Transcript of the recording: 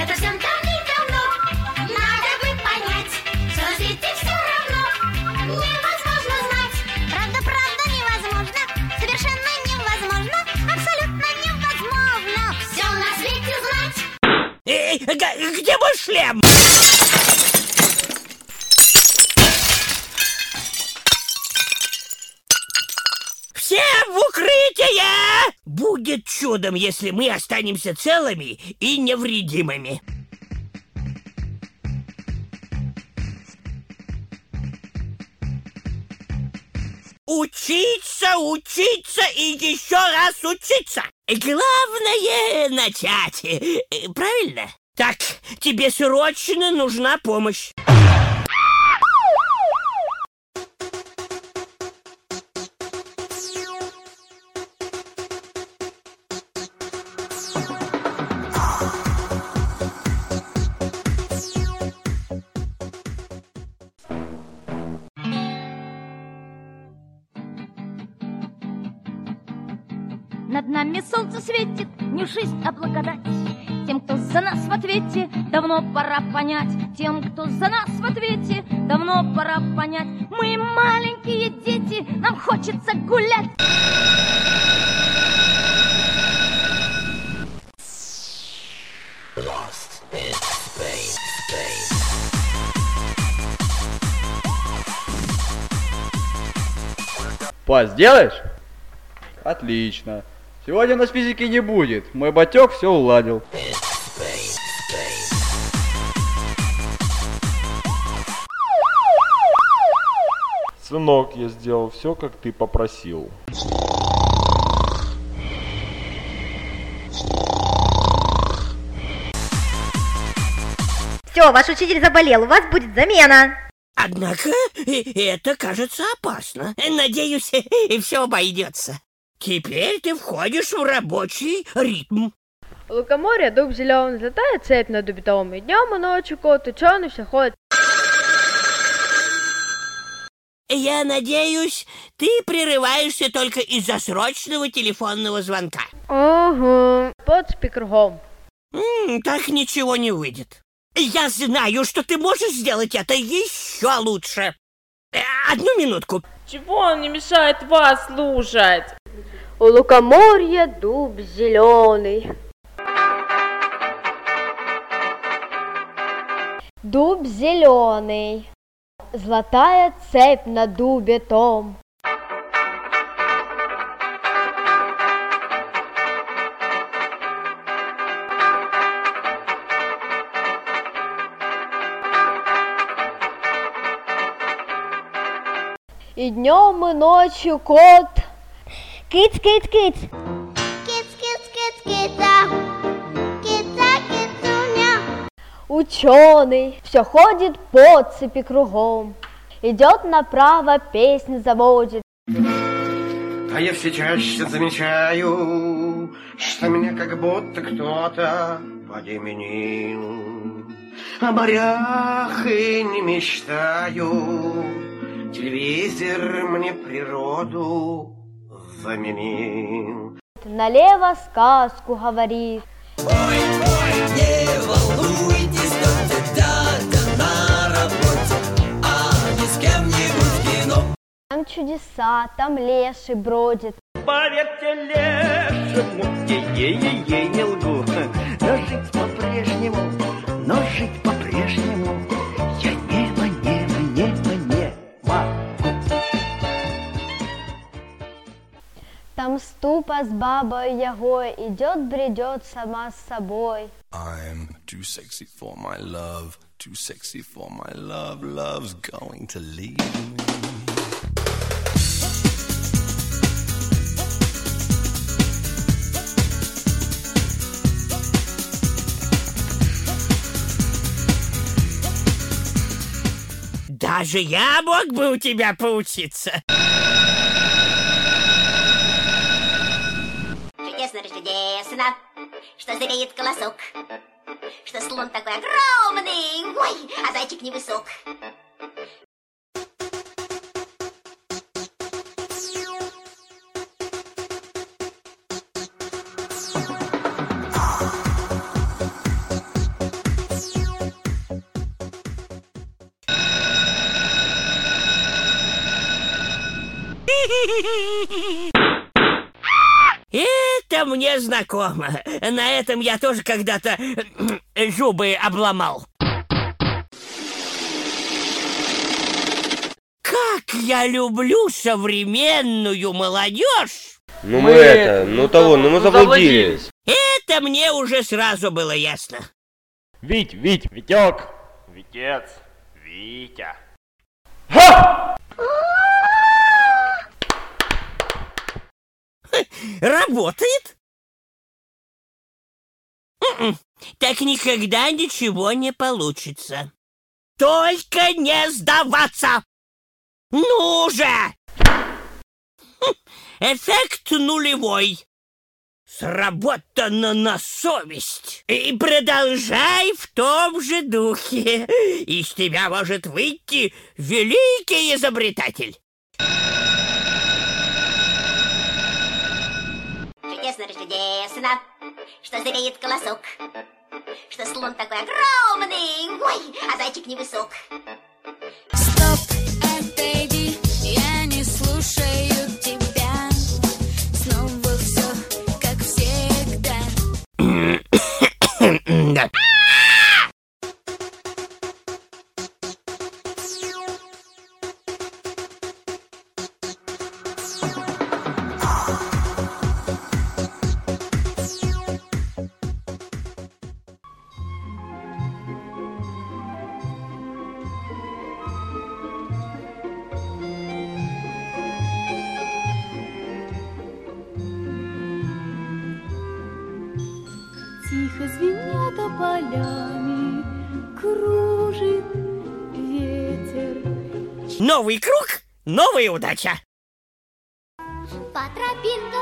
Это всем давным-давно надо бы понять, что на свете все равно невозможно знать. Правда невозможно, совершенно невозможно, абсолютно невозможно Все на свете знать. Где мой шлем? Все в укрытие! Будет чудом, если мы останемся целыми и невредимыми. Учиться, учиться и еще раз учиться. Главное начать. Правильно? Так, тебе срочно нужна помощь. Над нами солнце светит, не жизнь, а благодать. Тем, кто за нас в ответе, давно пора понять. Тем, кто за нас в ответе, давно пора понять. Мы маленькие дети, нам хочется гулять. Па, сделаешь? Отлично. Сегодня у нас физики не будет. Мой батек все уладил. Сынок, я сделал все, как ты попросил. Все, ваш учитель заболел, у вас будет замена. Однако это кажется опасно. Надеюсь, все обойдется. Теперь ты входишь в рабочий ритм. У лукоморья дуб зеленый, золотая цепь над дубитом. И днем, и ночью кот ученый все ходит. Я надеюсь, ты прерываешься только из-за срочного телефонного звонка. Ага, подспи кругом. Так ничего не выйдет. Я знаю, что ты можешь сделать это еще лучше. Одну минутку. Чего он не мешает вас слушать? У лукоморья дуб зеленый. Дуб зеленый, золотая цепь на дубе том. И днем, и ночью кот. Кыц, кыц, кыц. Кица, кицуня. Ученый все ходит по цепи кругом. Идет направо, песню заводит. А я все чаще замечаю, что меня как будто кто-то подеменил. О морях и не мечтаю. Телевизор мне природу заменил. Налево сказку говорит. Ой, не волнуйтесь, тетя дядя на работе, а не с кем-нибудь в кино. Там чудеса, там леший бродит. Поверьте лешему, ей не лгу. Но жить по-прежнему, я не Там ступа с бабой Ягой идет, бредет сама с собой. I'm too sexy for my love, too sexy for my love, love's going to leave me. Даже я мог бы у тебя поучиться. Чудесно, что зреет колосок, что слон такой огромный, ой, а зайчик невысок. Это мне знакомо. На этом я тоже когда-то зубы обломал. Как я люблю современную молодежь! Мы заблудились. Это мне уже сразу было ясно. Витек. Витец, Витя. Работает? Так никогда ничего не получится. Только не сдаваться! Ну же! Эффект нулевой. Сработано на совесть. И продолжай в том же духе. Из тебя может выйти великий изобретатель. Чудесно, что зреет колосок, что слон такой огромный, ой, а зайчик невысок. Стоп, отойди, я не слушаю тебя. Снова все, как всегда. Да. Тихо звеня тополями, кружит ветер. Новый круг, новая удача. По тропинкам